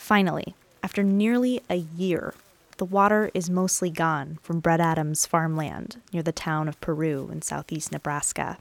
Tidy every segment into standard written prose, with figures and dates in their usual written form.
Finally, after nearly a year, the water is mostly gone from Brett Adams' farmland near the town of Peru in southeast Nebraska.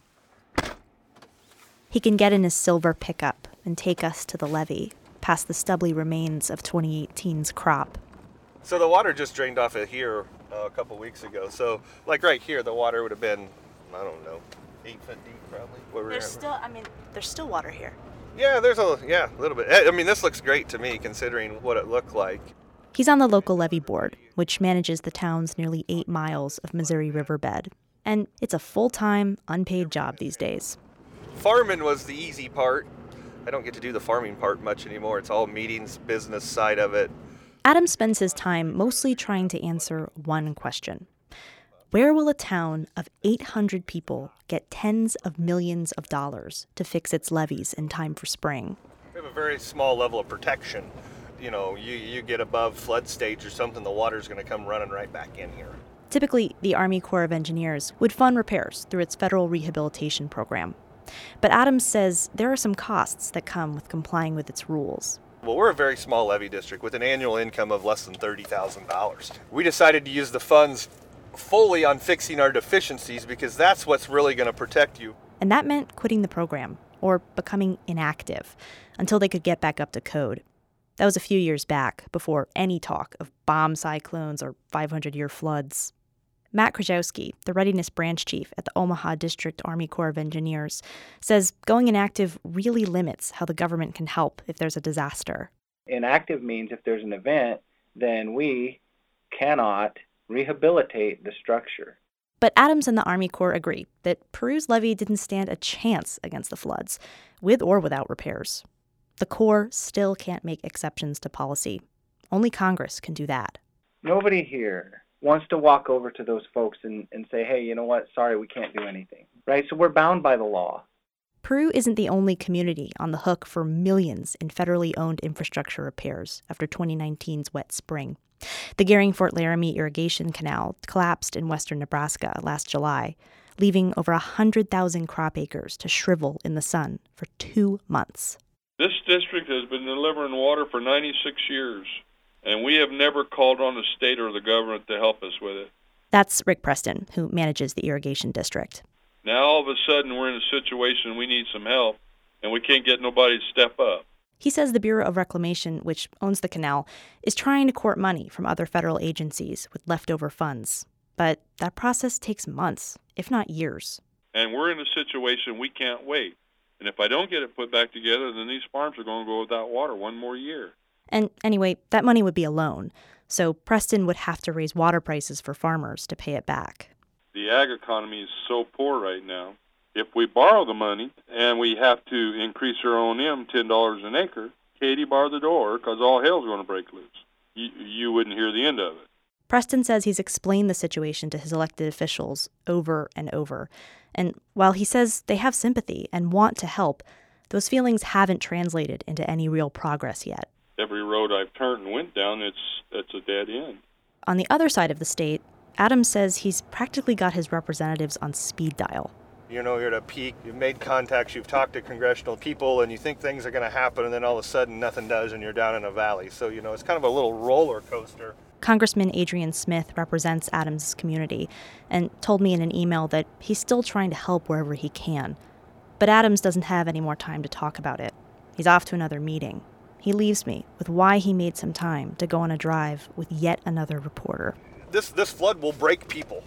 He can get in his silver pickup and take us to the levee, past the stubbly remains of 2018's crop. So the water just drained off of here a couple weeks ago. So, like right here, the water would have been, I don't know, 8 foot deep probably. There's still water here. Yeah, there's a little bit. I mean, this looks great to me considering what it looked like. He's on the local levee board, which manages the town's nearly 8 miles of Missouri riverbed. And it's a full-time, unpaid job these days. Farming was the easy part. I don't get to do the farming part much anymore. It's all meetings, business side of it. Adam spends his time mostly trying to answer one question. Where will a town of 800 people get tens of millions of dollars to fix its levees in time for spring? We have a very small level of protection. You know, you get above flood stage or something, the water's going to come running right back in here. Typically, the Army Corps of Engineers would fund repairs through its federal rehabilitation program. But Adams says there are some costs that come with complying with its rules. Well, we're a very small levee district with an annual income of less than $30,000. We decided to use the funds fully on fixing our deficiencies because that's what's really going to protect you. And that meant quitting the program or becoming inactive until they could get back up to code. That was a few years back, before any talk of bomb cyclones or 500-year floods. Matt Krajewski, the Readiness Branch Chief at the Omaha District Army Corps of Engineers, says going inactive really limits how the government can help if there's a disaster. Inactive means if there's an event, then we cannot rehabilitate the structure. But Adams and the Army Corps agree that Peru's levee didn't stand a chance against the floods, with or without repairs. The Corps still can't make exceptions to policy. Only Congress can do that. Nobody here wants to walk over to those folks and say, hey, you know what, sorry, we can't do anything, right? So we're bound by the law. Peru isn't the only community on the hook for millions in federally owned infrastructure repairs after 2019's wet spring. The Gering-Fort Laramie Irrigation Canal collapsed in western Nebraska last July, leaving over 100,000 crop acres to shrivel in the sun for 2 months. This district has been delivering water for 96 years, and we have never called on the state or the government to help us with it. That's Rick Preston, who manages the irrigation district. Now all of a sudden we're in a situation we need some help, and we can't get nobody to step up. He says the Bureau of Reclamation, which owns the canal, is trying to court money from other federal agencies with leftover funds. But that process takes months, if not years. And we're in a situation we can't wait. And if I don't get it put back together, then these farms are going to go without water one more year. And anyway, that money would be a loan. So Preston would have to raise water prices for farmers to pay it back. The ag economy is so poor right now. If we borrow the money and we have to increase our O&M $10 an acre, Katie, bar the door because all hell's going to break loose. You wouldn't hear the end of it. Preston says he's explained the situation to his elected officials over and over. And while he says they have sympathy and want to help, those feelings haven't translated into any real progress yet. Every road I've turned and went down, it's a dead end. On the other side of the state, Adams says he's practically got his representatives on speed dial. You know, you're at a peak, you've made contacts, you've talked to congressional people, and you think things are going to happen, and then all of a sudden nothing does, and you're down in a valley. So, you know, it's kind of a little roller coaster. Congressman Adrian Smith represents Adams' community and told me in an email that he's still trying to help wherever he can. But Adams doesn't have any more time to talk about it. He's off to another meeting. He leaves me with why he made some time to go on a drive with yet another reporter. This flood will break people.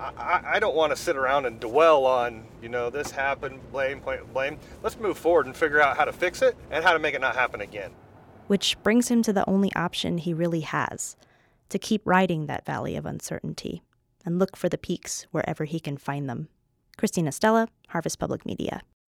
I don't want to sit around and dwell on, you know, this happened, blame. Let's move forward and figure out how to fix it and how to make it not happen again. Which brings him to the only option he really has, to keep riding that valley of uncertainty and look for the peaks wherever he can find them. Christina Stella, Harvest Public Media.